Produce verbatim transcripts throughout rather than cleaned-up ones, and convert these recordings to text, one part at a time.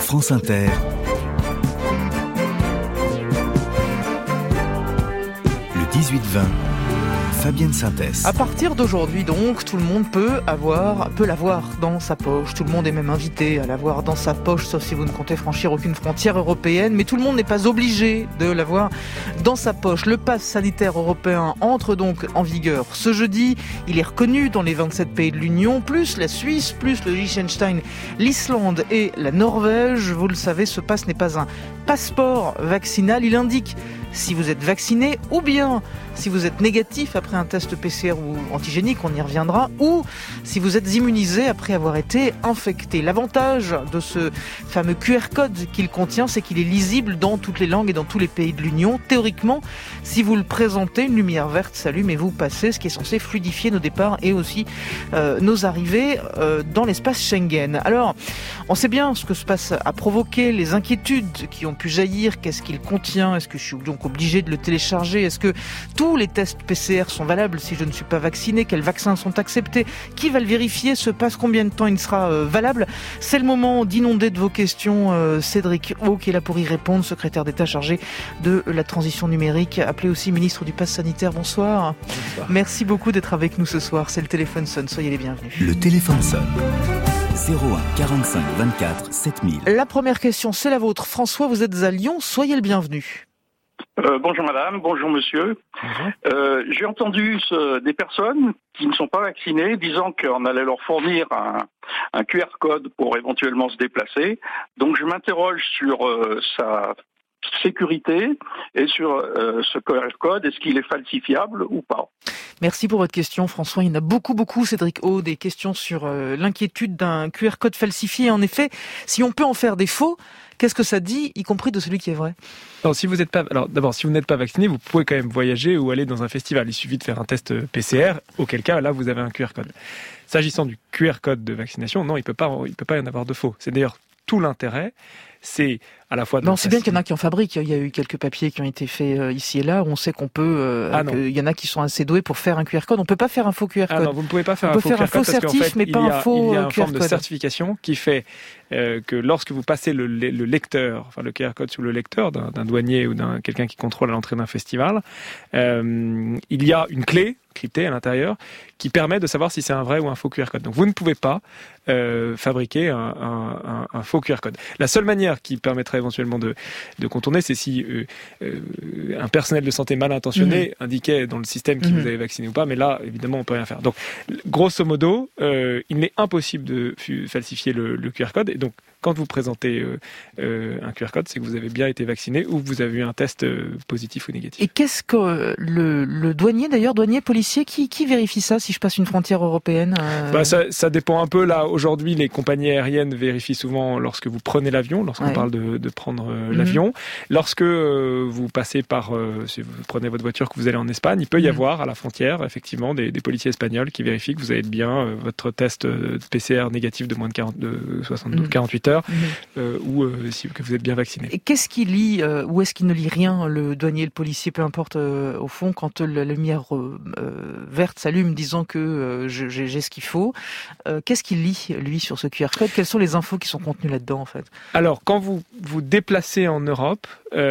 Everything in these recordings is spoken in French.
France Inter, le dix-huit vingt, Fabienne Synthès. À partir d'aujourd'hui donc, tout le monde peut avoir, peut l'avoir dans sa poche. Tout le monde est même invité à l'avoir dans sa poche, sauf si vous ne comptez franchir aucune frontière européenne. Mais tout le monde n'est pas obligé de l'avoir dans sa poche. Le pass sanitaire européen entre donc en vigueur ce jeudi. Il est reconnu dans les vingt-sept pays de l'Union, plus la Suisse, plus le Liechtenstein, l'Islande et la Norvège. Vous le savez, ce pass n'est pas un passeport vaccinal. Il indique si vous êtes vacciné ou bien si vous êtes négatif après un test P C R ou antigénique, on y reviendra, ou si vous êtes immunisé après avoir été infecté. L'avantage de ce fameux Q R code qu'il contient, c'est qu'il est lisible dans toutes les langues et dans tous les pays de l'Union. Théoriquement, si vous le présentez, une lumière verte s'allume et vous passez, ce qui est censé fluidifier nos départs et aussi euh, nos arrivées euh, dans l'espace Schengen. Alors, on sait bien ce que ce passe a provoqué, les inquiétudes qui ont pu jaillir, qu'est-ce qu'il contient, est-ce que je suis donc obligé de le télécharger, est-ce que tous les tests P C R sont valables si je ne suis pas vacciné, quels vaccins sont acceptés, qui va le vérifier, ce passe, combien de temps il sera euh, valable. C'est le moment d'inonder de vos questions euh, Cédric O qui est là pour y répondre, secrétaire d'État chargé de la transition numérique, appelé aussi ministre du pass sanitaire. Bonsoir. Bonsoir. Merci beaucoup d'être avec nous ce soir. C'est le téléphone sonne, soyez les bienvenus. Le téléphone sonne. zéro un quarante-cinq vingt-quatre sept mille. La première question, c'est la vôtre. François, vous êtes à Lyon, soyez le bienvenu. Euh, bonjour madame, bonjour monsieur. Bonjour. Euh, j'ai entendu ce, des personnes qui ne sont pas vaccinées disant qu'on allait leur fournir un, un Q R code pour éventuellement se déplacer. Donc je m'interroge sur euh, sa sécurité et sur euh, ce Q R code, est-ce qu'il est falsifiable ou pas ? Merci pour votre question François. Il y en a beaucoup, beaucoup, Cédric O, des questions sur euh, l'inquiétude d'un Q R code falsifié. En effet, si on peut en faire des faux, qu'est-ce que ça dit, y compris de celui qui est vrai ? Alors, si vous êtes pas, alors d'abord, si vous n'êtes pas vacciné, vous pouvez quand même voyager ou aller dans un festival. Il suffit de faire un test P C R, auquel cas, là, vous avez un Q R code. S'agissant du Q R code de vaccination, non, il peut pas, il peut pas y en avoir de faux. C'est d'ailleurs tout l'intérêt. C'est à la fois... Non, c'est bien qu'il y en a qui en fabriquent. Il y a eu quelques papiers qui ont été faits euh, ici et là. Où on sait qu'on peut... Euh, ah il y en a qui sont assez doués pour faire un Q R code. On peut pas faire un faux Q R code. Ah non, vous ne pouvez pas faire on un faux faire Q R code un faux parce qu'en certif, fait, mais pas il y a, un faux il y a une Q R forme de code. certification qui fait euh, que lorsque vous passez le, le lecteur, enfin le Q R code sous le lecteur d'un, d'un douanier ou d'un quelqu'un qui contrôle à l'entrée d'un festival, euh, il y a une clé cryptée à l'intérieur qui permet de savoir si c'est un vrai ou un faux Q R code. Donc vous ne pouvez pas euh, fabriquer un, un, un, un faux Q R code. La seule manière qui permettrait éventuellement de, de contourner, c'est si euh, euh, un personnel de santé mal intentionné mmh. indiquait dans le système qui mmh. vous avez vacciné ou pas, mais là, évidemment, on peut rien faire. Donc, grosso modo, euh, il est impossible de falsifier le, le Q R code, et donc quand vous présentez euh, euh, un Q R code, c'est que vous avez bien été vacciné ou que vous avez eu un test euh, positif ou négatif. Et qu'est-ce que euh, le, le douanier, d'ailleurs, douanier, policier, qui, qui vérifie ça si je passe une frontière européenne euh... bah, ça, ça dépend un peu. Là, aujourd'hui, les compagnies aériennes vérifient souvent lorsque vous prenez l'avion, lorsqu'on ouais. parle de, de prendre euh, mm-hmm. l'avion. Lorsque euh, vous passez par, euh, si vous prenez votre voiture, que vous allez en Espagne, il peut y mm-hmm. avoir à la frontière, effectivement, des, des policiers espagnols qui vérifient que vous avez bien euh, votre test euh, P C R négatif de moins de, quarante, de soixante-douze, mm-hmm. quarante-huit heures. Mmh. Euh, ou euh, si que vous êtes bien vacciné. Et qu'est-ce qu'il lit euh, ou est-ce qu'il ne lit rien, le douanier, le policier, peu importe euh, au fond, quand la lumière euh, verte s'allume disant que euh, j'ai, j'ai ce qu'il faut, euh, qu'est-ce qu'il lit lui sur ce Q R code ? Quelles sont les infos qui sont contenues là-dedans en fait ? Alors quand vous vous déplacez en Europe,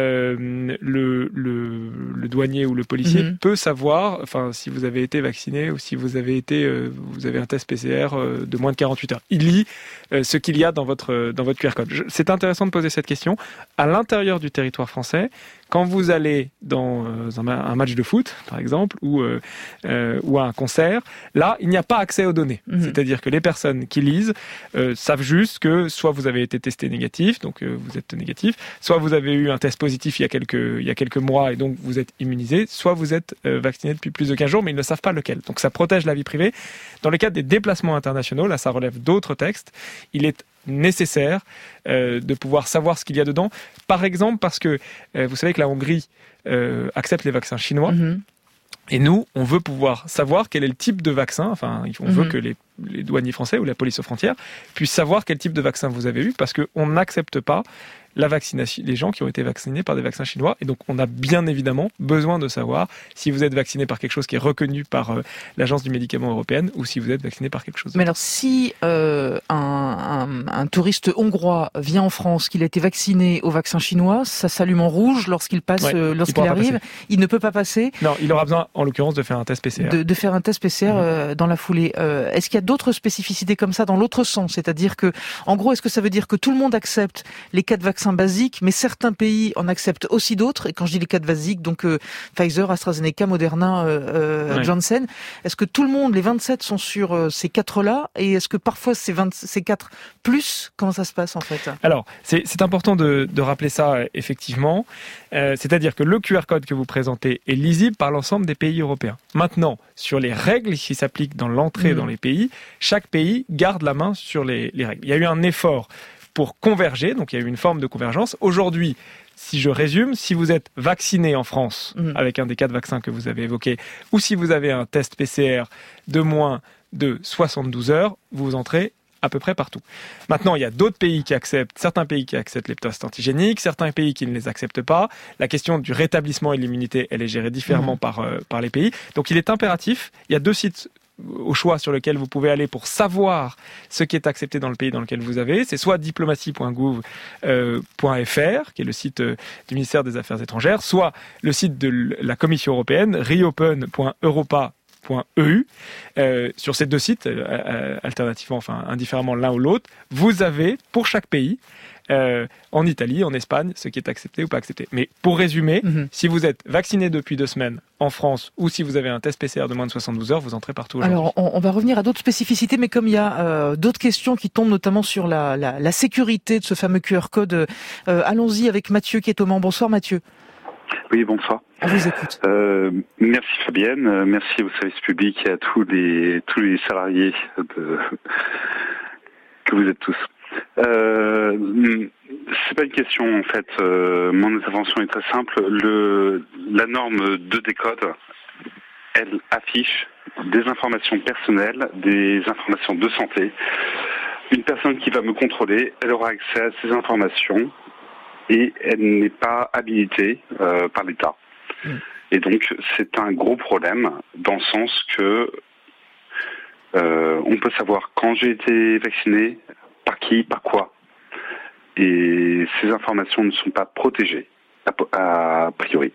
euh, le, le, le douanier ou le policier mmh. peut savoir, enfin si vous avez été vacciné ou si vous avez été, euh, vous avez un test P C R euh, de moins de quarante-huit heures. Il lit euh, ce qu'il y a dans votre dans votre Q R code. Je, c'est intéressant de poser cette question. À l'intérieur du territoire français, quand vous allez dans euh, un, un match de foot, par exemple, ou, euh, euh, ou à un concert, là, il n'y a pas accès aux données. Mmh. C'est-à-dire que les personnes qui lisent euh, savent juste que soit vous avez été testé négatif, donc euh, vous êtes négatif, soit vous avez eu un test positif il y a quelques, il y a quelques mois et donc vous êtes immunisé, soit vous êtes euh, vacciné depuis plus de quinze jours, mais ils ne savent pas lequel. Donc ça protège la vie privée. Dans le cadre des déplacements internationaux, là, ça relève d'autres textes. Il est nécessaire euh, de pouvoir savoir ce qu'il y a dedans. Par exemple, parce que euh, vous savez que la Hongrie euh, accepte les vaccins chinois. Mmh. Et nous, on veut pouvoir savoir quel est le type de vaccin. Enfin, on mmh. veut que les les douaniers français ou la police aux frontières puissent savoir quel type de vaccin vous avez eu, parce qu'on n'accepte pas la vaccination, les gens qui ont été vaccinés par des vaccins chinois. Et donc, on a bien évidemment besoin de savoir si vous êtes vacciné par quelque chose qui est reconnu par euh, l'Agence du médicament européenne ou si vous êtes vacciné par quelque chose d'autre. Mais alors, si euh, un, un, un touriste hongrois vient en France, qu'il a été vacciné au vaccin chinois, ça s'allume en rouge lorsqu'il passe, ouais, euh, lorsqu'il arrive. Il ne peut pas passer. Non, il aura besoin, en l'occurrence, de faire un test P C R. De, de faire un test P C R mmh. euh, dans la foulée. Euh, est-ce qu'il y a d'autres spécificités comme ça dans l'autre sens? C'est-à-dire que, en gros, est-ce que ça veut dire que tout le monde accepte les cas de vaccins basiques, mais certains pays en acceptent aussi d'autres? Et quand je dis les cas de basiques, donc euh, Pfizer, AstraZeneca, Moderna, euh, euh, ouais. Janssen, est-ce que tout le monde, les vingt-sept, sont sur euh, ces quatre-là? Et est-ce que parfois ces, vingt, ces quatre plus, comment ça se passe en fait? Alors, c'est, c'est important de, de rappeler ça, effectivement. Euh, c'est-à-dire que le Q R code que vous présentez est lisible par l'ensemble des pays européens. Maintenant, sur les règles qui s'appliquent dans l'entrée mmh. dans les pays, chaque pays garde la main sur les, les règles. Il y a eu un effort pour converger, donc il y a eu une forme de convergence. Aujourd'hui, si je résume, si vous êtes vacciné en France, mmh. avec un des cas de vaccins que vous avez évoqué, ou si vous avez un test P C R de moins de soixante-douze heures, vous entrez à peu près partout. Maintenant, il y a d'autres pays qui acceptent, certains pays qui acceptent les tests antigéniques, certains pays qui ne les acceptent pas. La question du rétablissement et de l'immunité, elle est gérée différemment mmh. par, euh, par les pays. Donc il est impératif, il y a deux sites au choix sur lequel vous pouvez aller pour savoir ce qui est accepté dans le pays dans lequel vous avez. C'est soit diplomatie point gouv point f r, qui est le site du ministère des Affaires étrangères, soit le site de la Commission européenne, reopen point europa point e u. Euh, sur ces deux sites, euh, alternativement, enfin indifféremment l'un ou l'autre, vous avez pour chaque pays, euh, en Italie, en Espagne, ce qui est accepté ou pas accepté. Mais pour résumer, mm-hmm. si vous êtes vacciné depuis deux semaines en France ou si vous avez un test P C R de moins de soixante-douze heures, vous entrez partout aujourd'hui. Alors, on, on va revenir à d'autres spécificités, mais comme il y a euh, d'autres questions qui tombent notamment sur la, la, la sécurité de ce fameux Q R code, euh, allons-y avec Mathieu qui est au Mans. Bonsoir Mathieu. Oui, bonsoir. On vous écoute. Euh, merci Fabienne, euh, merci au service public et à tous les tous les salariés de... que vous êtes tous. Euh, c'est pas une question en fait. Euh, mon intervention est très simple. Le la norme de décode, elle affiche des informations personnelles, des informations de santé. Une personne qui va me contrôler, elle aura accès à ces informations. Et elle n'est pas habilitée euh, par l'État. Mmh. Et donc, c'est un gros problème dans le sens que euh, on peut savoir quand j'ai été vacciné, par qui, par quoi. Et ces informations ne sont pas protégées, a, a priori.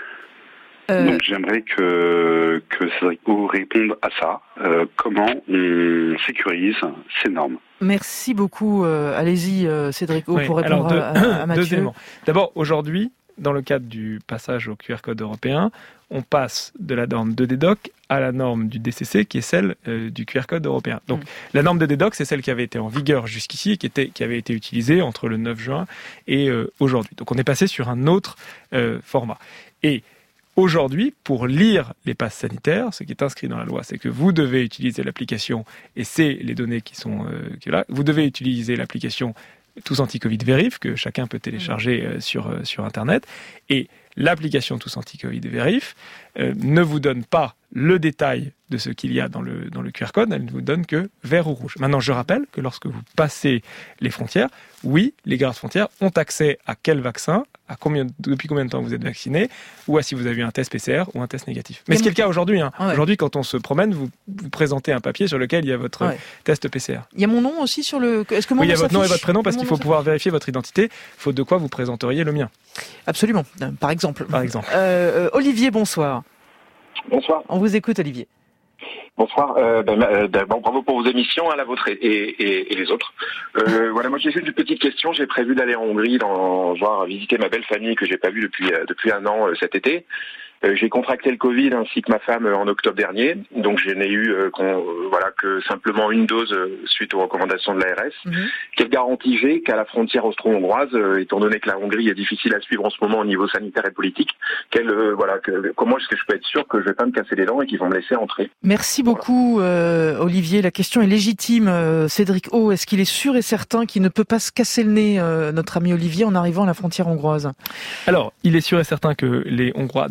Euh... Donc, j'aimerais que, que Cédric O réponde à ça. Euh, comment on sécurise ces normes? Merci beaucoup. Euh, allez-y, euh, Cédric O, oui, pour répondre deux, à, à, à Mathieu. Deux éléments. D'abord, aujourd'hui, dans le cadre du passage au Q R code européen, on passe de la norme de D D O C à la norme du D C C, qui est celle euh, du Q R code européen. Donc, mmh. la norme de D D O C, c'est celle qui avait été en vigueur jusqu'ici et qui, était, qui avait été utilisée entre le neuf juin et euh, aujourd'hui. Donc, on est passé sur un autre euh, format. Et aujourd'hui, pour lire les passes sanitaires, ce qui est inscrit dans la loi, c'est que vous devez utiliser l'application, et c'est les données qui sont euh, qui là, vous devez utiliser l'application Tous Anti-Covid Vérif, que chacun peut télécharger euh, sur, euh, sur Internet, et l'application Tous Anti-Covid Vérif euh, ne vous donne pas le détail de ce qu'il y a dans le, dans le Q R code, elle ne vous donne que vert ou rouge. Maintenant, je rappelle que lorsque vous passez les frontières, oui, les gardes frontières ont accès à quel vaccin, à combien, depuis combien de temps vous êtes vacciné, ou à si vous avez eu un test P C R ou un test négatif. Mais ce qui est le cas aujourd'hui. Hein. Ah ouais. Aujourd'hui, quand on se promène, vous, vous présentez un papier sur lequel il y a votre ouais. test P C R. Il y a mon nom aussi sur le... Est-ce que mon oui, il y a nom votre nom et s'affiche? votre prénom parce qu'il faut pouvoir vérifier votre identité, faute de quoi vous présenteriez le mien. Absolument, par exemple. Par exemple. Euh, Olivier, bonsoir. Bonsoir. On vous écoute, Olivier. Bonsoir. Euh, ben, euh, bon, bravo pour vos émissions, hein, la vôtre et, et, et les autres. Euh, voilà, moi j'ai juste une petite question. J'ai prévu d'aller en Hongrie, dans, voir visiter ma belle famille que j'ai pas vue depuis euh, depuis un an euh, cet été. Euh, j'ai contracté le Covid ainsi que ma femme euh, en octobre dernier, donc je n'ai eu euh, euh, voilà que simplement une dose euh, suite aux recommandations de l'A R S. Mm-hmm. Quelle garantie j'ai qu'à la frontière austro-hongroise, euh, étant donné que la Hongrie est difficile à suivre en ce moment au niveau sanitaire et politique, quelle, euh, voilà, que, comment est-ce que je peux être sûr que je vais pas me casser les dents et qu'ils vont me laisser entrer? Merci beaucoup, voilà. euh, Olivier. La question est légitime. Euh, Cédric O, est-ce qu'il est sûr et certain qu'il ne peut pas se casser le nez, euh, notre ami Olivier, en arrivant à la frontière hongroise? Alors, il est sûr et certain que les Hongrois doivent accepter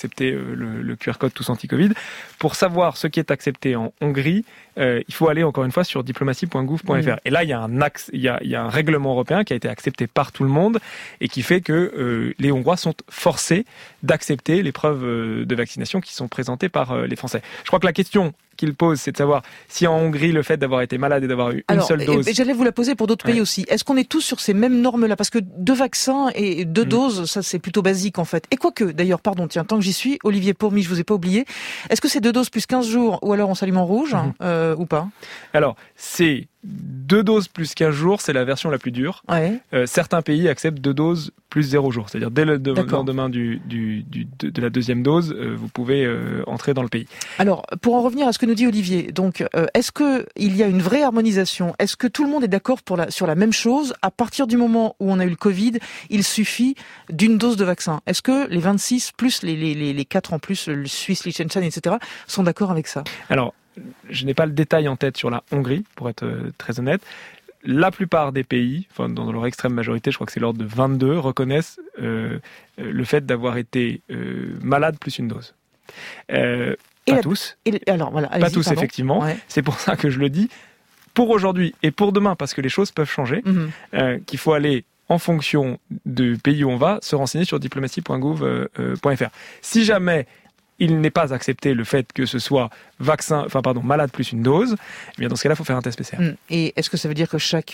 accepté euh, le, le Q R code tous anti-Covid. Pour savoir ce qui est accepté en Hongrie, euh, il faut aller encore une fois sur diplomatie point gouv point f r. Mmh. Et là, il y a un axe, il y a, il y a un règlement européen qui a été accepté par tout le monde et qui fait que euh, les Hongrois sont forcés d'accepter les preuves euh, de vaccination qui sont présentées par euh, les Français. Je crois que la question qu'il pose, c'est de savoir si en Hongrie, le fait d'avoir été malade et d'avoir eu Alors, une seule dose... Et j'allais vous la poser pour d'autres ouais. pays aussi. Est-ce qu'on est tous sur ces mêmes normes-là ? Parce que deux vaccins et deux mmh. doses, ça c'est plutôt basique en fait. Et quoique, d'ailleurs, pardon, tiens, tant que j'y suis, Olivier Pourmy, je vous ai pas oublié, est-ce que c'est deux doses plus quinze jours ou alors on s'allume en rouge mmh. euh, ou pas ? Alors, c'est deux doses plus quinze jours, c'est la version la plus dure. Ouais. Euh, certains pays acceptent deux doses plus zéro jour. C'est-à-dire dès le de- lendemain du, du, du, de, de la deuxième dose, euh, vous pouvez euh, entrer dans le pays. Alors, pour en revenir à ce que nous dit Olivier, donc, euh, est-ce qu'il y a une vraie harmonisation ? Est-ce que tout le monde est d'accord pour la, sur la même chose ? À partir du moment où on a eu le Covid, il suffit d'une dose de vaccin. Est-ce que les vingt-six, plus les, les, les, les quatre en plus, le Suisse, Liechtenstein, et cetera, sont d'accord avec ça ? Alors, je n'ai pas le détail en tête sur la Hongrie, pour être euh, très honnête. La plupart des pays, enfin dans leur extrême majorité, je crois que c'est l'ordre de vingt-deux, reconnaissent euh, le fait d'avoir été euh, malade plus une dose. Euh, pas la, tous. Et, alors, voilà, pas tous, pardon. effectivement. Ouais. C'est pour ça que je le dis. Pour aujourd'hui et pour demain, parce que les choses peuvent changer, mm-hmm. euh, qu'il faut aller en fonction du pays où on va, se renseigner sur diplomatie point gouv point f r. Si jamais il n'est pas accepté le fait que ce soit vaccin, enfin pardon, malade plus une dose, eh bien dans ce cas-là, il faut faire un test P C R. Et est-ce que ça veut dire que chaque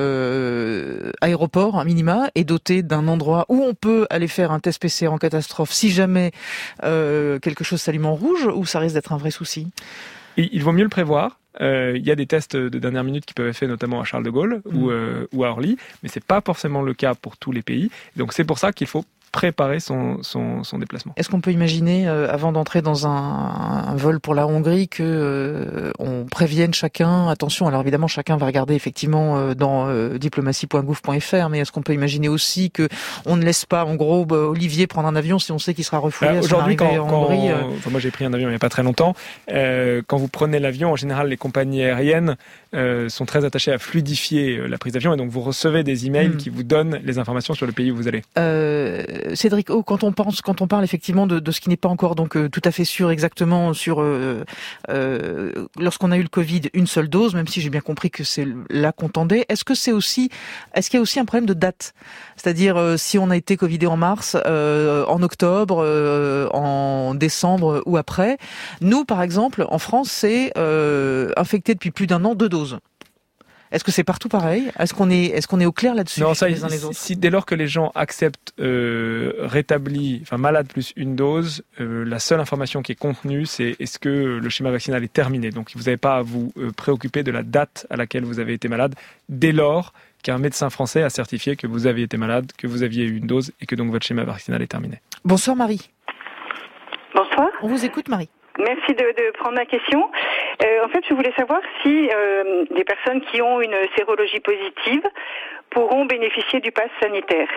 euh, aéroport, un minima, est doté d'un endroit où on peut aller faire un test P C R en catastrophe si jamais euh, quelque chose s'allume en rouge, ou ça risque d'être un vrai souci ? Et il vaut mieux le prévoir. Euh, il y a des tests de dernière minute qui peuvent être faits notamment à Charles de Gaulle mmh. ou, euh, ou à Orly, mais c'est pas forcément le cas pour tous les pays. Donc c'est pour ça qu'il faut préparer son, son, son déplacement. Est-ce qu'on peut imaginer, euh, avant d'entrer dans un, un vol pour la Hongrie, que euh, on prévienne chacun, attention, alors évidemment chacun va regarder effectivement euh, dans euh, diplomatie point gouv point f r, mais est-ce qu'on peut imaginer aussi que on ne laisse pas, en gros, bah, Olivier prendre un avion si on sait qu'il sera refoulé euh, à son aujourd'hui, arrivée quand, en quand, Hongrie euh... enfin, moi j'ai pris un avion il n'y a pas très longtemps, euh, quand vous prenez l'avion, en général les compagnies aériennes euh, sont très attachées à fluidifier euh, la prise d'avion, et donc vous recevez des emails mmh. qui vous donnent les informations sur le pays où vous allez. Euh, Cédric, oh, quand on pense, quand on parle effectivement de, de ce qui n'est pas encore donc euh, tout à fait sûr exactement sur euh, euh, lorsqu'on a eu le Covid, une seule dose, même si j'ai bien compris que c'est là qu'on tendait. Est-ce que c'est aussi, est-ce qu'il y a aussi un problème de date ? C'est-à-dire euh, si on a été Covidé en mars, euh, en octobre, euh, en décembre ou après. Nous, par exemple, en France, c'est euh, infecté depuis plus d'un an, deux doses. Est-ce que c'est partout pareil ? Est-ce qu'on est, est-ce qu'on est au clair là-dessus ? Non, ça, les uns les autres ? Si, dès lors que les gens acceptent euh, rétabli, enfin malade plus une dose, euh, la seule information qui est contenue, c'est est-ce que le schéma vaccinal est terminé. Donc vous n'avez pas à vous euh, préoccuper de la date à laquelle vous avez été malade, dès lors qu'un médecin français a certifié que vous aviez été malade, que vous aviez eu une dose et que donc votre schéma vaccinal est terminé. Bonsoir Marie. Bonsoir. On vous écoute Marie. Merci de, de prendre ma question. Euh, en fait, je voulais savoir si euh, des personnes qui ont une sérologie positive pourront bénéficier du pass sanitaire.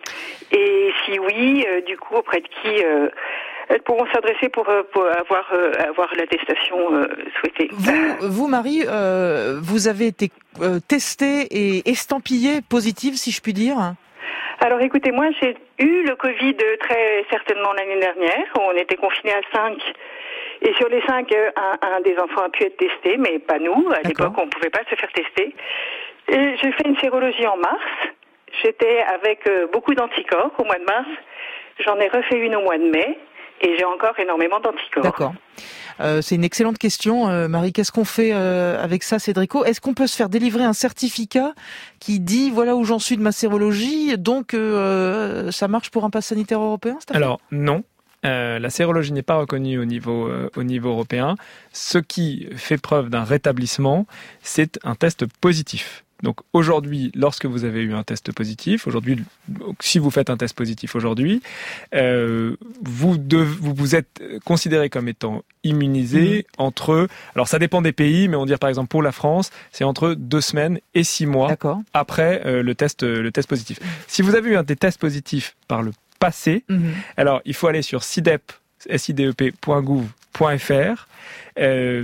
Et si oui, euh, du coup, auprès de qui euh, elles pourront s'adresser pour, pour avoir, euh, avoir l'attestation euh, souhaitée. Vous, vous Marie, euh, vous avez été euh, testée et estampillée positive, si je puis dire ? Alors écoutez, moi j'ai eu le Covid très certainement l'année dernière. On était confinés à cinq. Et sur les cinq, un, un des enfants a pu être testé, mais pas nous. À D'accord. l'époque, on ne pouvait pas se faire tester. Et j'ai fait une sérologie en mars. J'étais avec euh, beaucoup d'anticorps au mois de mars. J'en ai refait une au mois de mai. Et j'ai encore énormément d'anticorps. D'accord. Euh, c'est une excellente question, euh, Marie. Qu'est-ce qu'on fait euh, avec ça, Cédrico ? Est-ce qu'on peut se faire délivrer un certificat qui dit voilà où j'en suis de ma sérologie, donc euh, ça marche pour un pass sanitaire européen ? Alors non. Euh, la sérologie n'est pas reconnue au niveau, euh, au niveau européen. Ce qui fait preuve d'un rétablissement, c'est un test positif. Donc aujourd'hui, lorsque vous avez eu un test positif, aujourd'hui, si vous faites un test positif aujourd'hui, euh, vous, de, vous vous êtes considéré comme étant immunisé mmh. entre, alors ça dépend des pays, mais on dit par exemple pour la France, c'est entre deux semaines et six mois D'accord. après euh, le test, le test positif. Mmh. Si vous avez eu un des tests positifs par le passé, mmh. alors il faut aller sur sidep point gouv point f r euh,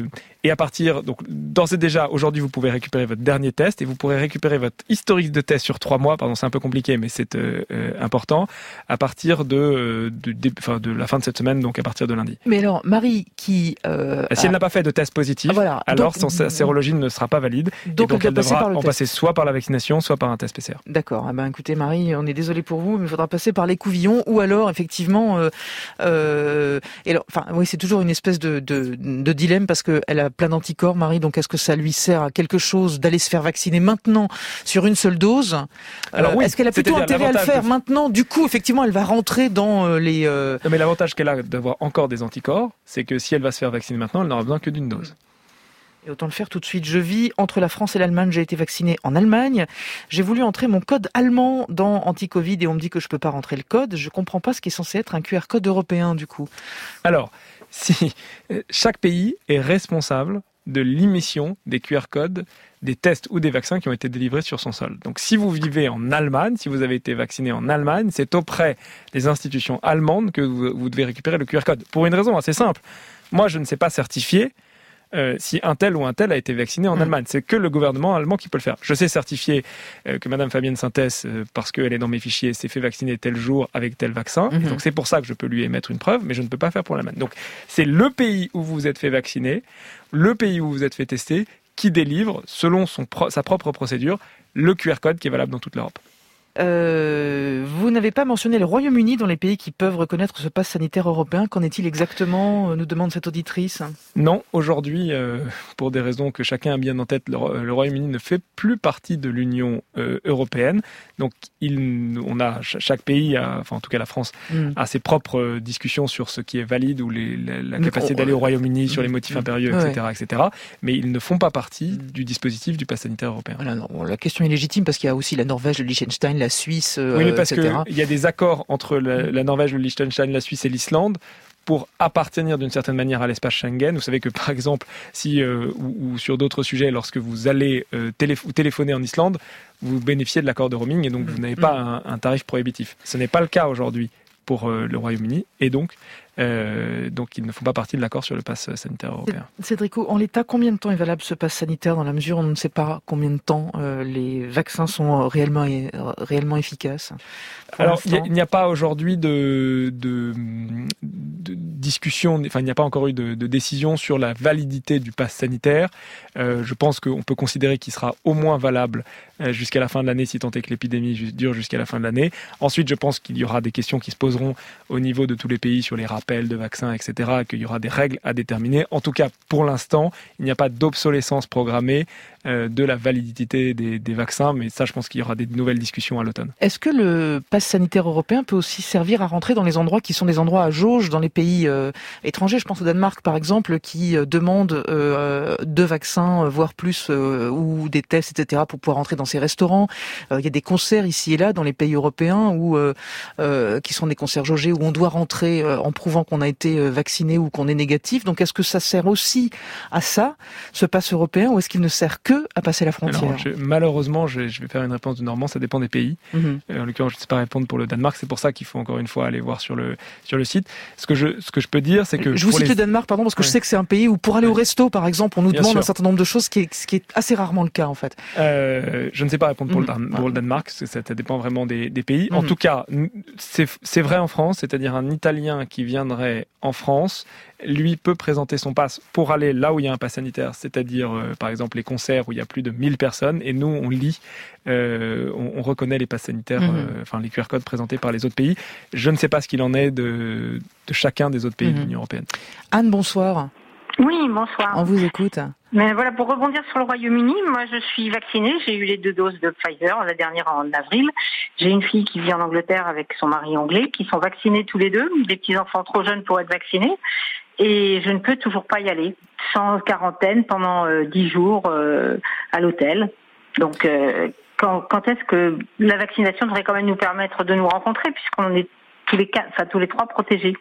Et à partir, donc d'ores et déjà, aujourd'hui, vous pouvez récupérer votre dernier test et vous pourrez récupérer votre historique de test sur trois mois. Pardon, c'est un peu compliqué, mais c'est euh, important. À partir de, de, de, enfin, de la fin de cette semaine, donc à partir de lundi. Mais alors, Marie, qui euh, si a... elle n'a pas fait de test positif, ah, voilà. alors donc, son sérologie ne sera pas valide. Donc, et donc elle, elle devra en test. passer soit par la vaccination, soit par un test P C R. D'accord. Ah ben, écoutez, Marie, on est désolé pour vous, mais il faudra passer par l'écouvillon ou alors, effectivement, euh, euh, et alors, enfin, oui, c'est toujours une espèce de, de, de dilemme parce qu'elle a plein d'anticorps, Marie. Donc, est-ce que ça lui sert à quelque chose d'aller se faire vacciner maintenant sur une seule dose? Alors, euh, oui, est-ce qu'elle a plutôt intérêt à le faire de... maintenant? Du coup, effectivement, elle va rentrer dans les. Euh... Non, mais l'avantage qu'elle a d'avoir encore des anticorps, c'est que si elle va se faire vacciner maintenant, elle n'aura besoin que d'une dose. Et autant le faire tout de suite. Je vis entre la France et l'Allemagne. J'ai été vaccinée en Allemagne. J'ai voulu entrer mon code allemand dans Anti-Covid et on me dit que je peux pas rentrer le code. Je comprends pas ce qui est censé être un Q R code européen, du coup. Alors, si chaque pays est responsable de l'émission des Q R codes des tests ou des vaccins qui ont été délivrés sur son sol. Donc si vous vivez en Allemagne, si vous avez été vacciné en Allemagne, c'est auprès des institutions allemandes que vous, vous devez récupérer le Q R code. Pour une raison assez simple. Moi, je ne sais pas certifier Euh, si un tel ou un tel a été vacciné en mmh. Allemagne. C'est que le gouvernement allemand qui peut le faire. Je sais certifier euh, que Madame Fabienne Sintès, euh, parce qu'elle est dans mes fichiers, s'est fait vacciner tel jour avec tel vaccin. Mmh. Donc c'est pour ça que je peux lui émettre une preuve, mais je ne peux pas faire pour l'Allemagne. Donc c'est le pays où vous vous êtes fait vacciner, le pays où vous vous êtes fait tester, qui délivre, selon son pro- sa propre procédure, le Q R code qui est valable dans toute l'Europe. Euh, vous n'avez pas mentionné le Royaume-Uni dans les pays qui peuvent reconnaître ce pass sanitaire européen. Qu'en est-il exactement, nous demande cette auditrice? Non, aujourd'hui, euh, pour des raisons que chacun a bien en tête, le, le Royaume-Uni ne fait plus partie de l'Union euh, européenne. Donc, il, on a chaque pays, a, enfin en tout cas la France, mm. a ses propres discussions sur ce qui est valide ou les, la, la capacité d'aller au Royaume-Uni, sur les motifs impérieux, et cetera, ouais. et cetera. Mais ils ne font pas partie du dispositif du pass sanitaire européen. Voilà, non, la question est légitime parce qu'il y a aussi la Norvège, le Liechtenstein, la Suisse, euh, oui, mais parce et cetera. qu'il y a des accords entre la, la Norvège, le Liechtenstein, la Suisse et l'Islande pour appartenir d'une certaine manière à l'espace Schengen. Vous savez que par exemple, si euh, ou, ou sur d'autres sujets, lorsque vous allez euh, télé- téléphoner en Islande, vous bénéficiez de l'accord de roaming et donc vous n'avez pas un, un tarif prohibitif. Ce n'est pas le cas aujourd'hui pour euh, le Royaume-Uni et donc Euh, donc ils ne font pas partie de l'accord sur le pass sanitaire européen. Cédrico, en l'état, combien de temps est valable ce pass sanitaire dans la mesure où on ne sait pas combien de temps euh, les vaccins sont réellement, réellement efficaces? Alors il n'y a, a pas aujourd'hui de, de, de discussion, enfin il n'y a pas encore eu de, de décision sur la validité du pass sanitaire. Euh, je pense qu'on peut considérer qu'il sera au moins valable euh, jusqu'à la fin de l'année, si tant est que l'épidémie dure jusqu'à la fin de l'année. Ensuite, je pense qu'il y aura des questions qui se poseront au niveau de tous les pays sur les rappels de vaccins, et cetera, qu'il y aura des règles à déterminer. En tout cas, pour l'instant, il n'y a pas d'obsolescence programmée euh, de la validité des, des vaccins, mais ça, je pense qu'il y aura des nouvelles discussions à l'automne. Est-ce que le pass sanitaire européen peut aussi servir à rentrer dans les endroits qui sont des endroits à jauge dans les pays euh, étrangers? Je pense au Danemark, par exemple, qui euh, demande euh, deux vaccins, voire plus, euh, ou des tests, et cetera, pour pouvoir rentrer dans ces restaurants. Euh, il y a des concerts ici et là dans les pays européens où, euh, euh, qui sont des concerts jaugés où on doit rentrer euh, en prouvant qu'on a été vacciné ou qu'on est négatif. Donc, est-ce que ça sert aussi à ça, ce pass européen, ou est-ce qu'il ne sert que à passer la frontière? Alors, je, malheureusement, je, je vais faire une réponse de Normand, ça dépend des pays. Mm-hmm. Euh, en l'occurrence, je ne sais pas répondre pour le Danemark, c'est pour ça qu'il faut encore une fois aller voir sur le, sur le site. Ce que, je, ce que je peux dire, c'est que... Je vous cite les... le Danemark, pardon, parce que ouais. je sais que c'est un pays où pour aller au resto, par exemple, on nous Bien demande sûr. un certain nombre de choses, ce qui est, ce qui est assez rarement le cas, en fait. Euh, je ne sais pas répondre pour, mm-hmm. le, Dan- pour le Danemark, ça, ça dépend vraiment des, des pays. Mm-hmm. En tout cas, c'est, c'est vrai en France, c'est-à-dire un Italien qui viendrait en France, lui peut présenter son pass pour aller là où il y a un pass sanitaire, c'est-à-dire euh, par exemple les concerts où il y a plus de mille personnes, et nous on lit, euh, on, on reconnaît les passes sanitaires, mmh. euh, enfin les Q R codes présentés par les autres pays. Je ne sais pas ce qu'il en est de, de chacun des autres pays mmh. de l'Union européenne. Anne, bonsoir. Oui, bonsoir. On vous écoute. Mais voilà, pour rebondir sur le Royaume-Uni, moi je suis vaccinée, j'ai eu les deux doses de Pfizer, la dernière en avril. J'ai une fille qui vit en Angleterre avec son mari anglais, qui sont vaccinés tous les deux, des petits-enfants trop jeunes pour être vaccinés. Et je ne peux toujours pas y aller, sans quarantaine pendant euh, dix jours euh, à l'hôtel. Donc euh, quand, quand est-ce que la vaccination devrait quand même nous permettre de nous rencontrer, puisqu'on est tous les quatre, enfin tous les trois protégés?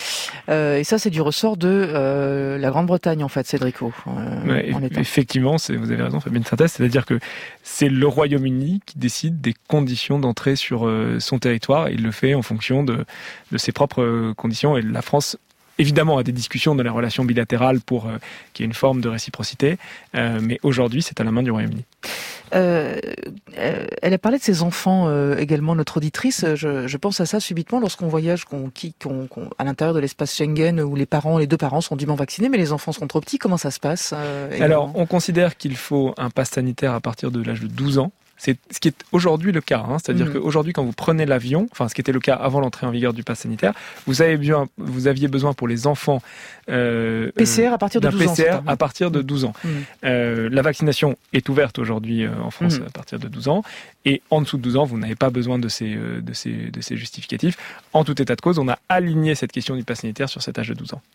Euh, et ça, c'est du ressort de euh, la Grande-Bretagne, en fait, Cédrico. Euh, ouais, effectivement, c'est, vous avez raison, Fabienne Sintès, c'est-à-dire que c'est le Royaume-Uni qui décide des conditions d'entrée sur euh, son territoire. Il le fait en fonction de, de ses propres conditions. Et la France évidemment à des discussions dans les relations bilatérales pour euh, qu'il y ait une forme de réciprocité, euh, mais aujourd'hui c'est à la main du Royaume-Uni. Euh, elle a parlé de ses enfants euh, également, notre auditrice. Je, je pense à ça subitement lorsqu'on voyage qu'on, qui, qu'on, qu'on, à l'intérieur de l'espace Schengen où les parents, les deux parents sont dûment vaccinés, mais les enfants sont trop petits. Comment ça se passe euh, Alors, on considère qu'il faut un pass sanitaire à partir de l'âge de douze ans. C'est ce qui est aujourd'hui le cas, hein. C'est-à-dire mmh. qu'aujourd'hui, quand vous prenez l'avion, enfin ce qui était le cas avant l'entrée en vigueur du pass sanitaire, vous avez besoin, vous aviez besoin pour les enfants euh, P C R à partir de douze ans. P C R à partir de douze ans. Mmh. Euh, la vaccination est ouverte aujourd'hui euh, en France mmh. à partir de douze ans, et en dessous de douze ans, vous n'avez pas besoin de ces, euh, de ces, de ces justificatifs. En tout état de cause, on a aligné cette question du pass sanitaire sur cet âge de douze ans.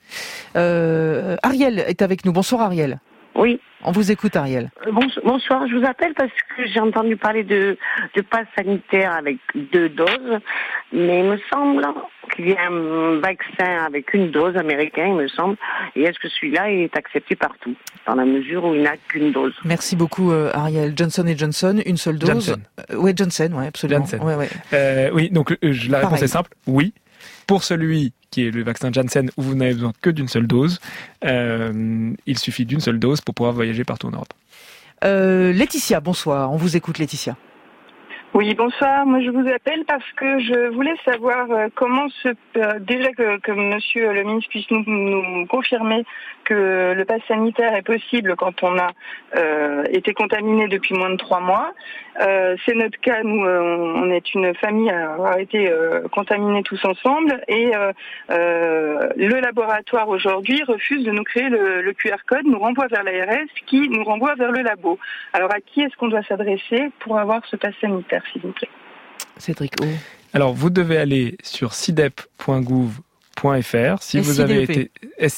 Euh, Ariel est avec nous. Bonsoir Ariel. Oui. On vous écoute, Ariel. Bonsoir, je vous appelle parce que j'ai entendu parler de, de pass sanitaire avec deux doses, mais il me semble qu'il y a un vaccin avec une dose américain, il me semble, et est-ce que celui-là est accepté partout, dans la mesure où il n'a qu'une dose? Merci beaucoup, euh, Ariel. Johnson et Johnson, une seule dose. Johnson. Euh, oui, Johnson, oui, absolument. Johnson. Ouais, ouais. Euh, oui, donc la réponse Pareil. est simple, oui. Pour celui qui est le vaccin Janssen, où vous n'avez besoin que d'une seule dose, euh, il suffit d'une seule dose pour pouvoir voyager partout en Europe. Euh, Laetitia, bonsoir. On vous écoute, Laetitia. Oui, bonsoir. Moi, je vous appelle parce que je voulais savoir euh, comment se... Euh, déjà que, que monsieur le ministre puisse nous, nous confirmer que le pass sanitaire est possible quand on a euh, été contaminé depuis moins de trois mois. Euh, c'est notre cas. Nous, euh, on est une famille à avoir été euh, contaminés tous ensemble et euh, euh, le laboratoire aujourd'hui refuse de nous créer le, le Q R code, nous renvoie vers l'A R S qui nous renvoie vers le labo. Alors, à qui est-ce qu'on doit s'adresser pour avoir ce pass sanitaire, s'il vous plaît? Cédric O. Alors, vous devez aller sur sidep point gouv point f r si vous avez été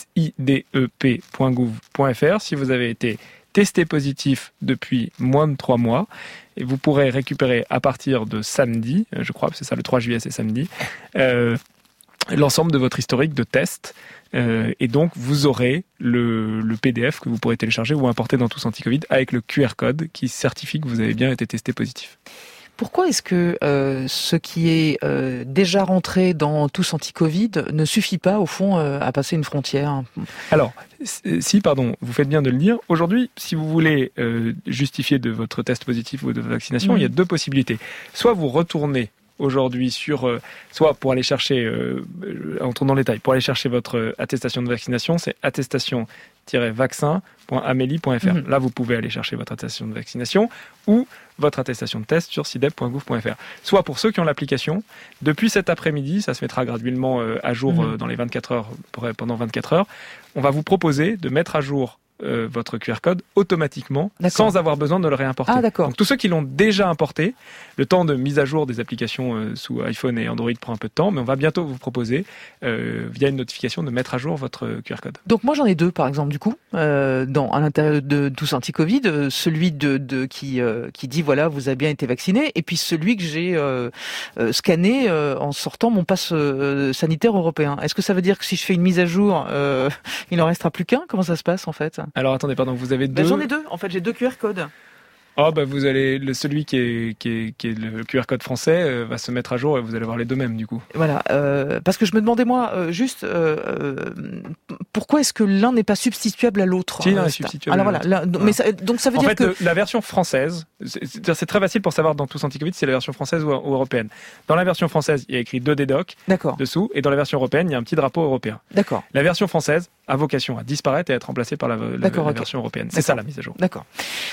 sidep point gouv point f r si vous avez été testé positif depuis moins de trois mois, et vous pourrez récupérer à partir de samedi, je crois, c'est ça, le trois juillet, c'est samedi, euh, l'ensemble de votre historique de test. Euh, et donc, vous aurez le, le P D F que vous pourrez télécharger ou importer dans Tous Anti-Covid avec le Q R code qui certifie que vous avez bien été testé positif. Pourquoi est-ce que euh, ce qui est euh, déjà rentré dans Tous Anti-Covid ne suffit pas, au fond, euh, à passer une frontière? Alors, si, pardon, vous faites bien de le dire. Aujourd'hui, si vous voulez euh, justifier de votre test positif ou de votre vaccination, mmh. il y a deux possibilités. Soit vous retournez aujourd'hui sur, euh, soit pour aller chercher, euh, entrons dans le détail, pour aller chercher votre euh, attestation de vaccination, c'est attestation tiret vaccin point amélie point f r. Mmh. Là, vous pouvez aller chercher votre attestation de vaccination ou votre attestation de test sur sidep point gouv point f r. Soit pour ceux qui ont l'application, depuis cet après-midi, ça se mettra graduellement euh, à jour mmh. euh, dans les vingt-quatre heures, pendant vingt-quatre heures, on va vous proposer de mettre à jour Euh, votre Q R code automatiquement, d'accord, sans avoir besoin de le réimporter. Ah, d'accord. Donc tous ceux qui l'ont déjà importé, le temps de mise à jour des applications euh, sous iPhone et Android prend un peu de temps, mais on va bientôt vous proposer, euh, via une notification, de mettre à jour votre Q R code. Donc moi j'en ai deux par exemple du coup, euh, dans, à l'intérieur de Tous Anti-Covid, euh, celui de, de qui, euh, qui dit voilà vous avez bien été vacciné, et puis celui que j'ai euh, euh, scanné euh, en sortant mon pass euh, sanitaire européen. Est-ce que ça veut dire que si je fais une mise à jour, euh, il n'en restera plus qu'un? Comment ça se passe en fait? Alors attendez, pardon, vous avez deux... Ben, j'en ai deux, en fait, j'ai deux Q R codes. Oh, bah vous allez, le, celui qui est, qui, est, qui est le Q R code français euh, va se mettre à jour et vous allez voir les deux mêmes du coup. Voilà, euh, parce que je me demandais moi, euh, juste, euh, euh, pourquoi est-ce que l'un n'est pas substituable à l'autre? Si, l'un est substituable Alors à voilà, l'autre. là, mais ça, donc ça veut en dire fait, que... le, la version française, c'est, c'est très facile pour savoir dans Tous Anti-Covid si c'est la version française ou, ou européenne. Dans la version française, il y a écrit deux D doc dessous, et dans la version européenne, il y a un petit drapeau européen. D'accord. La version française a vocation à disparaître et à être remplacée par la, la, la okay. version européenne. C'est ça la mise à jour. D'accord.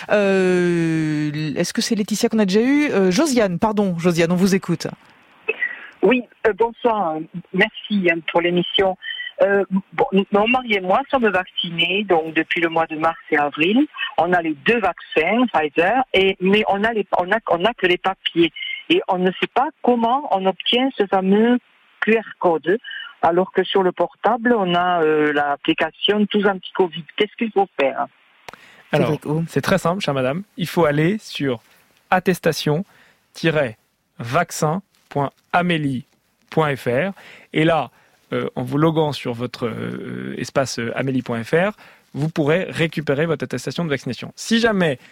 Euh, est-ce que c'est Laetitia qu'on a déjà eu? euh, Josiane, pardon, Josiane, on vous écoute. Oui, euh, bonsoir, merci hein, pour l'émission. Euh, bon, mon mari et moi sommes vaccinés donc depuis le mois de mars et avril. On a les deux vaccins Pfizer, et mais on a les, on a, on a que les papiers et on ne sait pas comment on obtient ce fameux Q R code. Alors que sur le portable, on a euh, l'application Tous Anti-Covid. Qu'est-ce qu'il faut faire? Alors, c'est très simple, chère madame. Il faut aller sur attestation tiret vaccin point amélie point f r et là, euh, en vous loguant sur votre euh, espace euh, amélie point f r, vous pourrez récupérer votre attestation de vaccination. Si jamais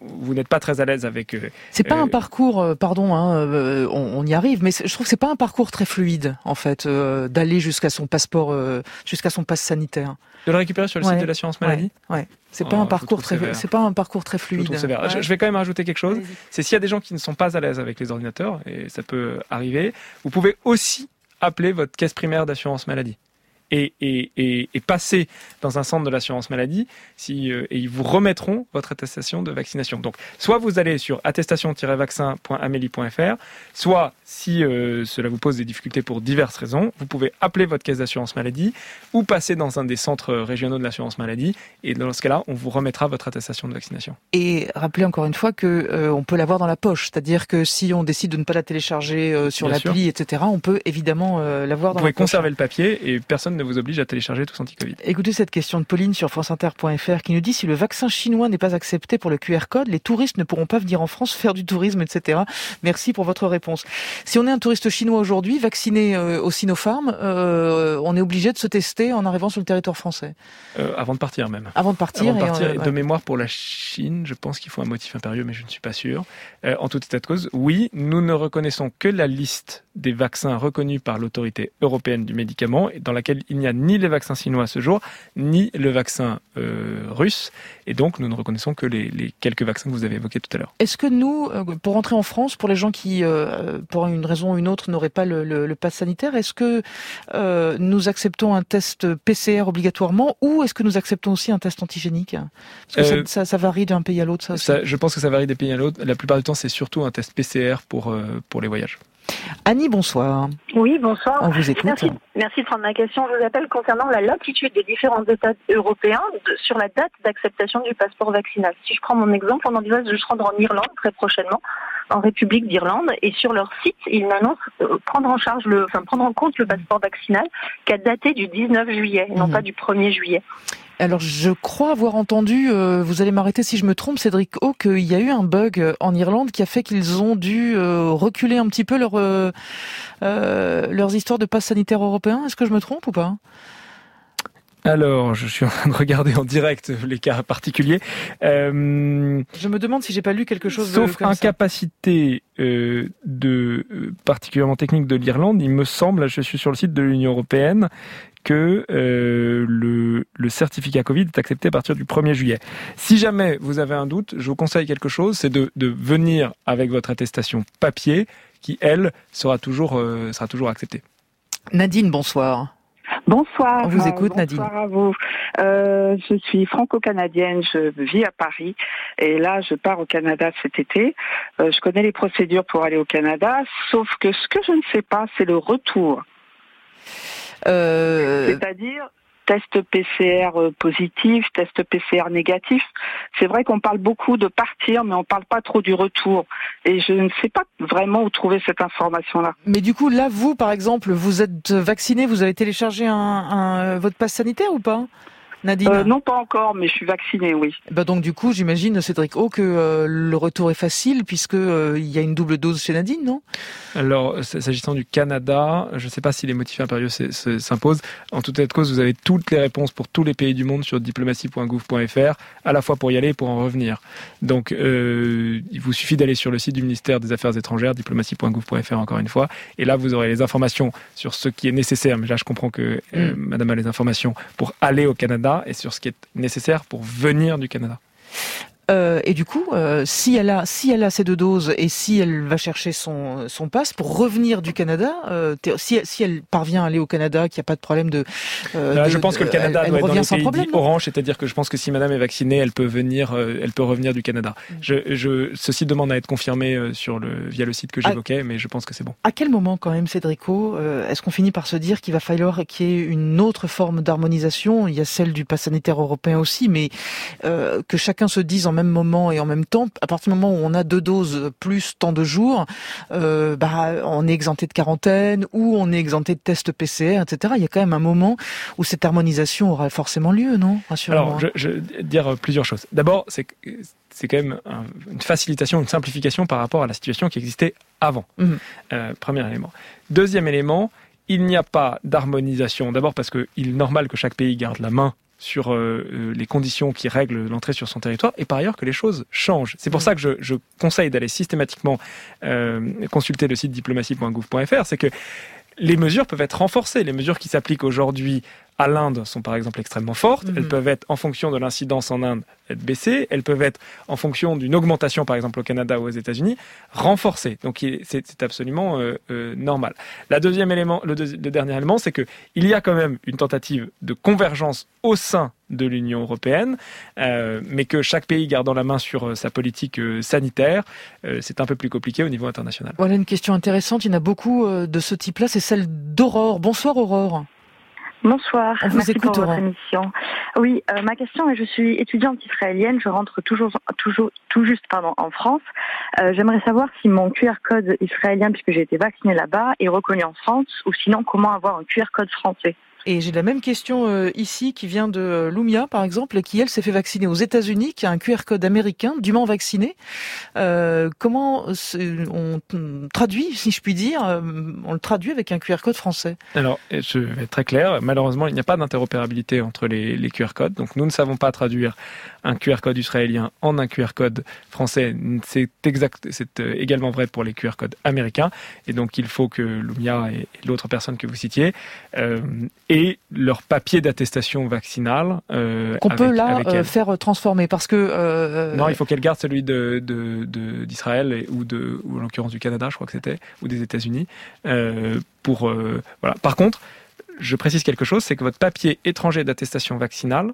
vous n'êtes pas très à l'aise avec... Euh, c'est pas euh, un parcours, euh, pardon, hein, euh, on, on y arrive, mais je trouve que c'est pas un parcours très fluide, en fait, euh, d'aller jusqu'à son passeport, euh, jusqu'à son passe sanitaire. De le récupérer sur le ouais. site de l'assurance maladie. Ouais. ouais. C'est pas oh, un parcours très, sévère. c'est pas un parcours très fluide. Je, ouais. je, je vais quand même rajouter quelque chose. Allez-y. C'est s'il y a des gens qui ne sont pas à l'aise avec les ordinateurs, et ça peut arriver, vous pouvez aussi appeler votre caisse primaire d'assurance maladie. Et, et, et, et passer dans un centre de l'assurance maladie si, euh, et ils vous remettront votre attestation de vaccination. Donc, soit vous allez sur attestation tiret vaccin point amélie point f r, soit, si euh, cela vous pose des difficultés pour diverses raisons, vous pouvez appeler votre caisse d'assurance maladie ou passer dans un des centres régionaux de l'assurance maladie, et dans ce cas-là, on vous remettra votre attestation de vaccination. Et rappelez encore une fois que euh, on peut l'avoir dans la poche, c'est-à-dire que si on décide de ne pas la télécharger euh, sur Bien l'appli, sûr. et cetera, on peut évidemment euh, l'avoir dans la poche. Vous pouvez conserver le papier et personne ne vous oblige à télécharger tous anti-Covid. Écoutez cette question de Pauline sur france inter point f r qui nous dit: si le vaccin chinois n'est pas accepté pour le Q R code, les touristes ne pourront pas venir en France faire du tourisme, et cetera. Merci pour votre réponse. Si on est un touriste chinois aujourd'hui, vacciné euh, au Sinopharm, euh, on est obligé de se tester en arrivant sur le territoire français. Euh, avant de partir même. Avant de partir. Avant de partir. Et, et de ouais. mémoire pour la Chine, je pense qu'il faut un motif impérieux, mais je ne suis pas sûr. Euh, en tout état de cause, oui, nous ne reconnaissons que la liste des vaccins reconnus par l'autorité européenne du médicament, dans laquelle il n'y a ni les vaccins chinois à ce jour, ni le vaccin euh, russe. Et donc, nous ne reconnaissons que les, les quelques vaccins que vous avez évoqués tout à l'heure. Est-ce que nous, pour rentrer en France, pour les gens qui, euh, pour une raison ou une autre, n'auraient pas le, le, le pass sanitaire, est-ce que euh, nous acceptons un test P C R obligatoirement, ou est-ce que nous acceptons aussi un test antigénique ? Parce que euh, ça, ça, ça varie d'un pays à l'autre, ça aussi. Ça, je pense que ça varie des pays à l'autre. La plupart du temps, c'est surtout un test P C R pour, euh, pour les voyages. Annie, bonsoir. Oui, bonsoir. On vous écoute. Merci, merci de prendre ma question. Je vous appelle concernant la latitude des différents États européens de, sur la date d'acceptation du passeport vaccinal. Si je prends mon exemple, on envisage de se rendre en Irlande très prochainement, en République d'Irlande, et sur leur site, ils annoncent euh, prendre en charge le, enfin prendre en compte le passeport vaccinal qui a daté du dix-neuf juillet, mmh. non pas du premier juillet. Alors, je crois avoir entendu, euh, vous allez m'arrêter si je me trompe, Cédric O, qu'il y a eu un bug en Irlande qui a fait qu'ils ont dû euh, reculer un petit peu leur, euh, euh, leurs histoires de passe sanitaire européen. Est-ce que je me trompe ou pas ? Alors, je suis en train de regarder en direct les cas particuliers. Euh, je me demande si j'ai pas lu quelque chose sauf comme incapacité euh, de euh, particulièrement technique de l'Irlande, il me semble, là, je suis sur le site de l'Union européenne, que euh, le, le certificat Covid est accepté à partir du premier juillet. Si jamais vous avez un doute, je vous conseille quelque chose, c'est de, de venir avec votre attestation papier, qui elle sera toujours euh, sera toujours acceptée. Nadine, bonsoir. Bonsoir. On vous écoute, bonsoir Nadine. Bonsoir à vous. Euh, je suis franco-canadienne, je vis à Paris et là je pars au Canada cet été. Euh, je connais les procédures pour aller au Canada, sauf que ce que je ne sais pas, c'est le retour. Euh... C'est-à-dire test P C R positif, test P C R négatif. C'est vrai qu'on parle beaucoup de partir, mais on parle pas trop du retour. Et je ne sais pas vraiment où trouver cette information-là. Mais du coup, là, vous, par exemple, vous êtes vacciné, vous avez téléchargé un, un, votre passe sanitaire ou pas ? Nadine ? euh, Non, pas encore, mais je suis vaccinée, oui. Bah donc du coup, j'imagine, Cédric O, que euh, le retour est facile puisque euh, il y a une double dose chez Nadine, non ? Alors, s'agissant du Canada, je ne sais pas si les motifs impérieux s'imposent. En tout état de cause, vous avez toutes les réponses pour tous les pays du monde sur diplomatie point gouv point f r, à la fois pour y aller et pour en revenir. Donc, euh, il vous suffit d'aller sur le site du ministère des Affaires étrangères, diplomatie point gouv point f r encore une fois, et là, vous aurez les informations sur ce qui est nécessaire. Mais là, je comprends que euh, mm. Madame a les informations pour aller au Canada et sur ce qui est nécessaire pour venir du Canada. Euh, et du coup, euh, si elle a, si elle a ces deux doses et si elle va chercher son son passe pour revenir du Canada, euh, si si elle parvient à aller au Canada, qu'il n'y a pas de problème de. Euh, Là, de je pense que le Canada elle, doit elle être dans les pays problème, dits orange, c'est-à-dire que je pense que si Madame est vaccinée, elle peut venir, euh, elle peut revenir du Canada. Mm. Je, je, ceci demande à être confirmé euh, sur le via le site que j'évoquais, à, mais je pense que c'est bon. À quel moment, quand même, Cédrico, euh, est-ce qu'on finit par se dire qu'il va falloir qu'il y ait une autre forme d'harmonisation ? Il y a celle du pass sanitaire européen aussi, mais euh, que chacun se dise en même moment et en même temps, à partir du moment où on a deux doses plus tant de jours, euh, bah, on est exempté de quarantaine ou on est exempté de tests P C R, et cetera. Il y a quand même un moment où cette harmonisation aura forcément lieu, non ? Alors, je, je vais dire plusieurs choses. D'abord, c'est c'est quand même un, une facilitation, une simplification par rapport à la situation qui existait avant. Mmh. Euh, premier élément. Deuxième élément, il n'y a pas d'harmonisation. D'abord parce qu'il est normal que chaque pays garde la main sur euh, les conditions qui règlent l'entrée sur son territoire, et par ailleurs que les choses changent. C'est pour mmh. ça que je, je conseille d'aller systématiquement euh, consulter le site diplomatie point gouv point f r, c'est que les mesures peuvent être renforcées. Les mesures qui s'appliquent aujourd'hui à l'Inde sont par exemple extrêmement fortes. Mmh. Elles peuvent être, en fonction de l'incidence en Inde, être baissées. Elles peuvent être, en fonction d'une augmentation, par exemple au Canada ou aux États-Unis, renforcées. Donc c'est, c'est absolument euh, euh, normal. La deuxième élément, le, deux, le dernier élément, c'est que il y a quand même une tentative de convergence au sein de l'Union européenne, euh, mais que chaque pays gardant la main sur euh, sa politique euh, sanitaire, euh, c'est un peu plus compliqué au niveau international. Voilà une question intéressante. Il y en a beaucoup euh, de ce type-là. C'est celle d'Aurore. Bonsoir Aurore. Bonsoir, on vous merci écoute, pour Aurore. votre émission. Oui, euh, ma question est, je suis étudiante israélienne, je rentre toujours, toujours, tout juste pardon, en France. Euh, j'aimerais savoir si mon Q R code israélien, puisque j'ai été vaccinée là-bas, est reconnu en France, ou sinon comment avoir un Q R code français. Et j'ai la même question euh, ici qui vient de euh, Lumia, par exemple, qui, elle, s'est fait vacciner aux États-Unis, qui a un Q R code américain, dûment vacciné. Euh, comment on traduit, si je puis dire, euh, on le traduit avec un Q R code français? Alors, je vais être très clair. Malheureusement, il n'y a pas d'interopérabilité entre les, les Q R codes. Donc, nous ne savons pas traduire un Q R code israélien en un Q R code français. C'est exact, c'est également vrai pour les Q R codes américains. Et donc, il faut que Lumia et, et l'autre personne que vous citiez euh, et leur papier d'attestation vaccinale euh, qu'on peut avec, là avec euh, faire transformer, parce que euh, non, il faut qu'elle garde celui de, de, de d'Israël et, ou de ou en l'occurrence du Canada, je crois que c'était, ou des États-Unis. Euh, pour euh, voilà. Par contre, je précise quelque chose, c'est que votre papier étranger d'attestation vaccinale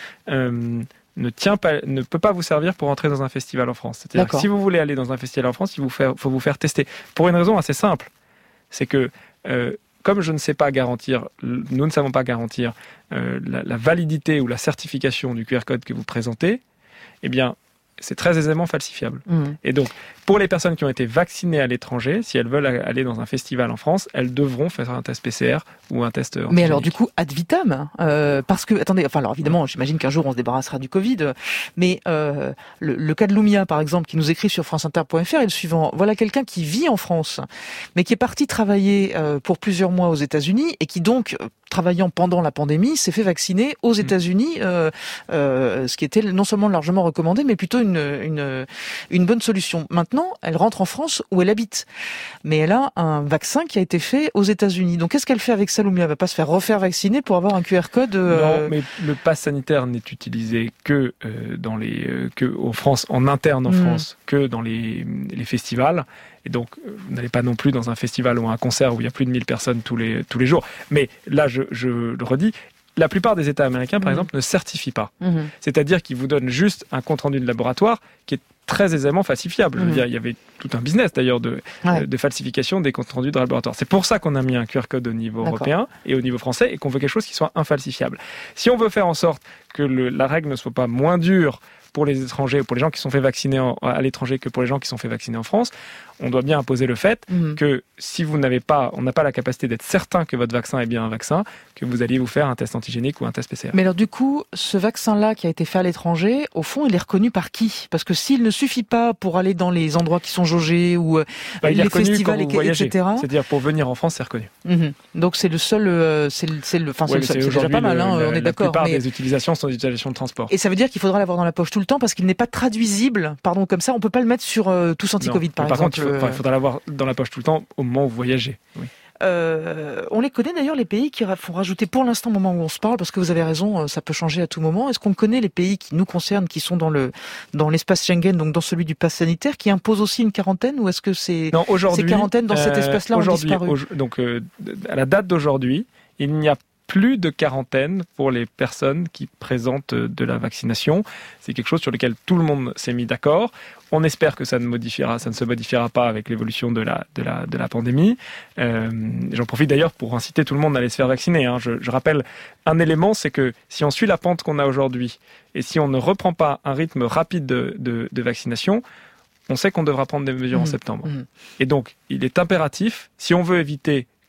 euh, ne tient pas, ne peut pas vous servir pour entrer dans un festival en France. C'est-à-dire que si vous voulez aller dans un festival en France, il vous faire, faut vous faire tester pour une raison assez simple, c'est que euh, comme je ne sais pas garantir, nous ne savons pas garantir euh, la, la validité ou la certification du Q R code que vous présentez, eh bien, c'est très aisément falsifiable. Mmh. Et donc, pour les personnes qui ont été vaccinées à l'étranger, si elles veulent aller dans un festival en France, elles devront faire un test P C R ou un test antigénique. Mais alors, du coup, ad vitam, euh, parce que, attendez, enfin, alors évidemment, j'imagine qu'un jour on se débarrassera du Covid, mais euh, le, le cas de Lumia, par exemple, qui nous écrit sur france inter point f r est le suivant. Voilà quelqu'un qui vit en France, mais qui est parti travailler euh, pour plusieurs mois aux États-Unis et qui donc, travaillant pendant la pandémie, s'est fait vacciner aux États-Unis, euh, euh, ce qui était non seulement largement recommandé, mais plutôt une, une, une bonne solution. Maintenant, elle rentre en France où elle habite, mais elle a un vaccin qui a été fait aux États-Unis. Donc, qu'est-ce qu'elle fait avec ça, Lumia? Elle va pas se faire refaire vacciner pour avoir un Q R code euh... Non, mais le pass sanitaire n'est utilisé que euh, dans les, euh, que en France, en interne en mmh. France, que dans les, les festivals. Et donc, vous n'allez pas non plus dans un festival ou un concert où il y a plus de mille personnes tous les, tous les jours. Mais là, je, je le redis, la plupart des États américains, par mmh. exemple, ne certifient pas. Mmh. C'est-à-dire qu'ils vous donnent juste un compte-rendu de laboratoire qui est très aisément falsifiable. Mmh. Je veux dire, il y avait tout un business d'ailleurs de, ouais. euh, de falsification des comptes rendus de laboratoire. C'est pour ça qu'on a mis un Q R code au niveau D'accord. européen et au niveau français et qu'on veut quelque chose qui soit infalsifiable. Si on veut faire en sorte que le, la règle ne soit pas moins dure pour les étrangers, pour les gens qui sont fait vacciner en, à l'étranger que pour les gens qui sont fait vacciner en France, on doit bien imposer le fait mmh. que si vous n'avez pas, on n'a pas la capacité d'être certain que votre vaccin est bien un vaccin, que vous alliez vous faire un test antigénique ou un test P C R. Mais alors du coup, ce vaccin-là qui a été fait à l'étranger, au fond, il est reconnu par qui? Parce que s'il ne suffit pas pour aller dans les endroits qui sont jaugés ou bah, les festivals, et cetera. C'est-à-dire pour venir en France, c'est reconnu. Mmh. Donc c'est le seul, euh, c'est le, c'est le, enfin c'est, ouais, le seul, c'est, c'est déjà pas mal, hein, le, on est d'accord. La plupart mais... des utilisations sont des utilisations de transport. Et ça veut dire qu'il faudra l'avoir dans la poche tout le temps parce qu'il n'est pas traduisible. Pardon, comme ça, on peut pas le mettre sur euh, tous anti-Covid, par, par exemple. Par contre, il, faut, il faudra l'avoir dans la poche tout le temps au moment où vous voyagez. Oui. Euh, on les connaît d'ailleurs, les pays qui font rajouter pour l'instant au moment où on se parle, parce que vous avez raison, ça peut changer à tout moment. Est-ce qu'on connaît les pays qui nous concernent, qui sont dans le dans l'espace Schengen, donc dans celui du pass sanitaire, qui imposent aussi une quarantaine, ou est-ce que c'est non, aujourd'hui, ces quarantaines dans euh, cet espace-là ont disparu? au, Donc euh, à la date d'aujourd'hui, il n'y a plus de quarantaine pour les personnes qui présentent de la vaccination. C'est quelque chose sur lequel tout le monde s'est mis d'accord. On espère que ça ne modifiera, ça ne se modifiera pas avec l'évolution de la de la de la pandémie. Euh, j'en profite d'ailleurs pour inciter tout le monde à aller se faire vacciner. Hein. Je, je rappelle un élément, c'est que si on suit la pente qu'on a aujourd'hui et si on ne reprend pas un rythme rapide de, de, de vaccination, on sait qu'on devra prendre des mesures mmh, en septembre. Mmh. Et donc, il est impératif, si on veut éviter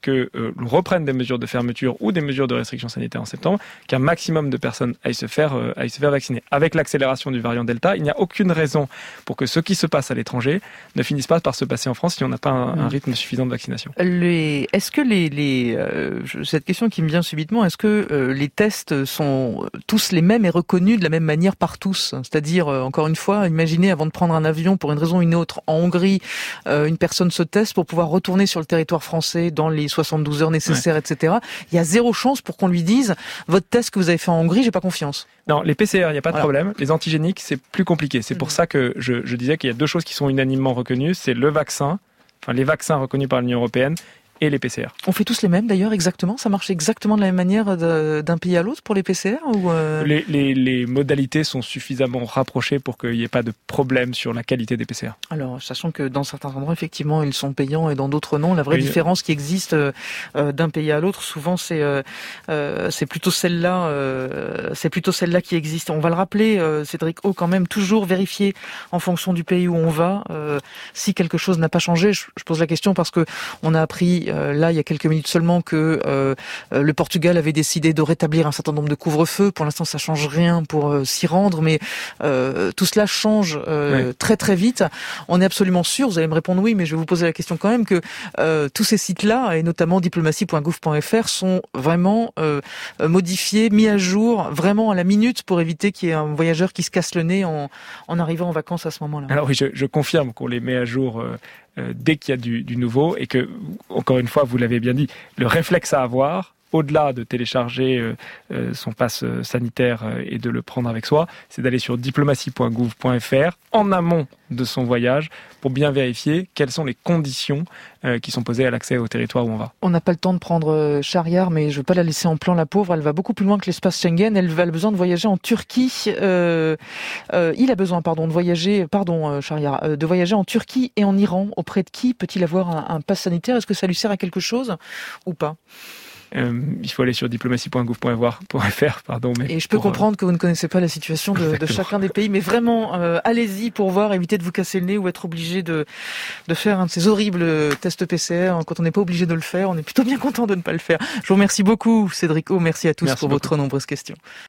que euh, l'on reprenne des mesures de fermeture ou des mesures de restriction sanitaire en septembre, qu'un maximum de personnes aillent se faire, euh, aillent se faire vacciner. Avec l'accélération du variant Delta, il n'y a aucune raison pour que ce qui se passe à l'étranger ne finisse pas par se passer en France si on n'a pas un, un rythme suffisant de vaccination. Les, est-ce que les, les euh, cette question qui me vient subitement, est-ce que euh, les tests sont tous les mêmes et reconnus de la même manière par tous? C'est-à-dire, euh, encore une fois, imaginez avant de prendre un avion pour une raison ou une autre en Hongrie, euh, une personne se teste pour pouvoir retourner sur le territoire français dans les soixante-douze heures nécessaires, ouais. et cetera. Il y a zéro chance pour qu'on lui dise votre test que vous avez fait en Hongrie, j'ai pas confiance. Non, les P C R, il n'y a pas de voilà. problème. Les antigéniques, c'est plus compliqué. C'est mmh. pour ça que je, je disais qu'il y a deux choses qui sont unanimement reconnues. C'est le vaccin, enfin les vaccins reconnus par l'Union européenne, et les P C R. On fait tous les mêmes d'ailleurs, exactement? Ça marche exactement de la même manière de, d'un pays à l'autre pour les P C R ou euh... les, les, les modalités sont suffisamment rapprochées pour qu'il n'y ait pas de problème sur la qualité des P C R. Alors, sachant que dans certains endroits, effectivement, ils sont payants et dans d'autres non. La vraie oui. différence qui existe euh, d'un pays à l'autre, souvent, c'est euh, euh, c'est plutôt celle-là, euh, c'est plutôt celle-là qui existe. On va le rappeler, euh, Cédric O, quand même, toujours vérifier en fonction du pays où on va euh, si quelque chose n'a pas changé. Je, je pose la question parce que on a appris Euh, là, il y a quelques minutes seulement que euh, le Portugal avait décidé de rétablir un certain nombre de couvre-feux. Pour l'instant, ça change rien pour euh, s'y rendre, mais euh, tout cela change euh, ouais. très très vite. On est absolument sûr, vous allez me répondre oui, mais je vais vous poser la question quand même, que euh, tous ces sites-là, et notamment diplomatie point gouv point f r, sont vraiment euh, modifiés, mis à jour, vraiment à la minute pour éviter qu'il y ait un voyageur qui se casse le nez en, en arrivant en vacances à ce moment-là. Alors oui, je, je confirme qu'on les met à jour euh... Euh, dès qu'il y a du, du nouveau et que, encore une fois, vous l'avez bien dit, le réflexe à avoir, au-delà de télécharger euh, euh, son passe euh, sanitaire euh, et de le prendre avec soi, c'est d'aller sur diplomatie point gouv point f r en amont de son voyage pour bien vérifier quelles sont les conditions euh, qui sont posées à l'accès au territoire où on va. On n'a pas le temps de prendre euh, Shahriar, mais je ne veux pas la laisser en plan, la pauvre. Elle va beaucoup plus loin que l'espace Schengen. Elle, elle a besoin de voyager en Turquie. Euh, euh, il a besoin, pardon, de voyager, pardon, euh, Shahriar, euh, de voyager en Turquie et en Iran. Auprès de qui peut-il avoir un, un pass sanitaire? Est-ce que ça lui sert à quelque chose ou pas? Euh, il faut aller sur diplomatie point gouv point f r, pardon. Mais et je peux pour, comprendre que vous ne connaissez pas la situation de, de chacun des pays, mais vraiment, euh, allez-y pour voir, éviter de vous casser le nez ou être obligé de, de faire un de ces horribles tests P C R. Quand on n'est pas obligé de le faire, on est plutôt bien content de ne pas le faire. Je vous remercie beaucoup, Cédric O. Merci à tous merci pour beaucoup. Votre nombreuses questions.